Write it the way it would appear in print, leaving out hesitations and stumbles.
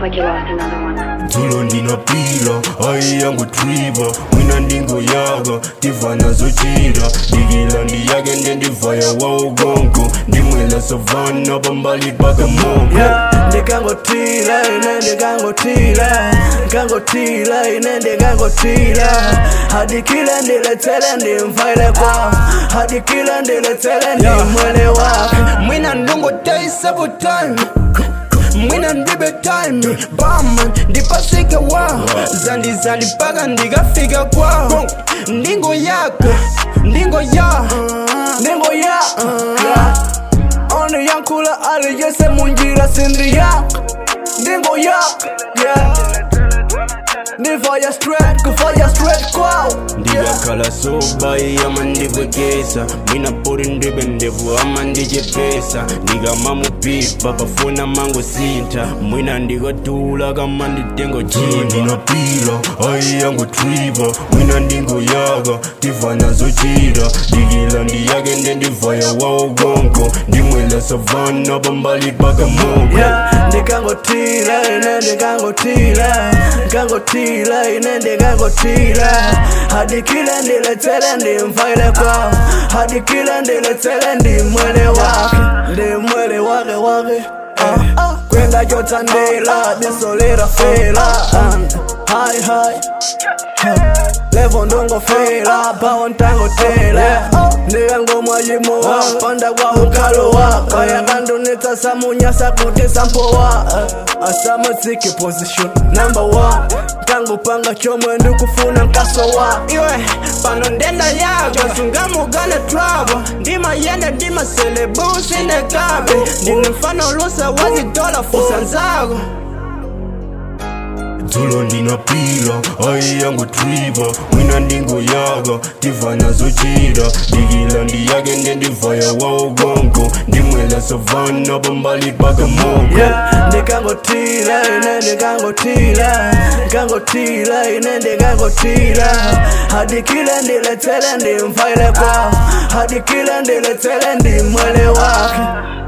like you lost another one. Tulo ndinapila, hai yangu triva. Mwina ndingo yaga, tivana zochira. Digila ndiyage ndendivaya wa ugongo. Ndimwela savana, bambali paka mongo. Ndikangotila, ndikangotila. Nkangotila, ndikangotila. Hadikila ndiletele ndimfaile kwa. Hadikila ndiletele ndimwele wake. Mwina ndungo day several time. Mwina ndibe time. Bama ndipasike wa. Zandi paka ndigafika kwa. Ndingo yako, ndingo ya. Ndingo ya. Ono yankula ali yese munjira sindi ya. Ndingo ya. Nifaya straight kwao. Ndiyakhala soba iyama ndivwekesa. Mwina pori ndibe ndevu ama ndijepesa. Ndikamamupipa pafuna mango sinta. Mwina ndikatula kama nditengo chima. Ndinapila, hai yangu triva. Mwina ndingo yaga, tivana zochira. Digila ndiyage ndendivaya wa ugongo. Ndimwela savana, bambali paka mongo. Ndikangotila, ndikangotila. Nkangotila, ndikangotila. Hadikila ndiletele ndimfaile kwa. Hadikila ndiletele ndimwele wake. Ndimwele wake. Kwenda jota ndela, disolera fela. Hi. Levo ndongo fela, bawo ntango tela. Ndigango mwajimo wa, panda wa ukalo wa. Kaya kando nita samunya sakute sampowa. Asamaziki position number 1. Tango panga chomwe ndukufuna nkaso wa. Iwe, pano ndenda yaga, sungamu gane trouble. Ndima yende, ndima celebusi ndekabe. Ndine mfano lusa wazi dola fusa nzago. Tulo ndinapila, hai yangu triva. Mwina ndingo yaga, tivana zochira. Digila ndiyage ndendivaya wa ugongo. Ndimwela savana, bambali paka mongo. Ndikangotila, nkangotila, ndikangotila. Hadikila ndiletele ndimfaile kwa. Hadikila ndiletele ndimwele wake.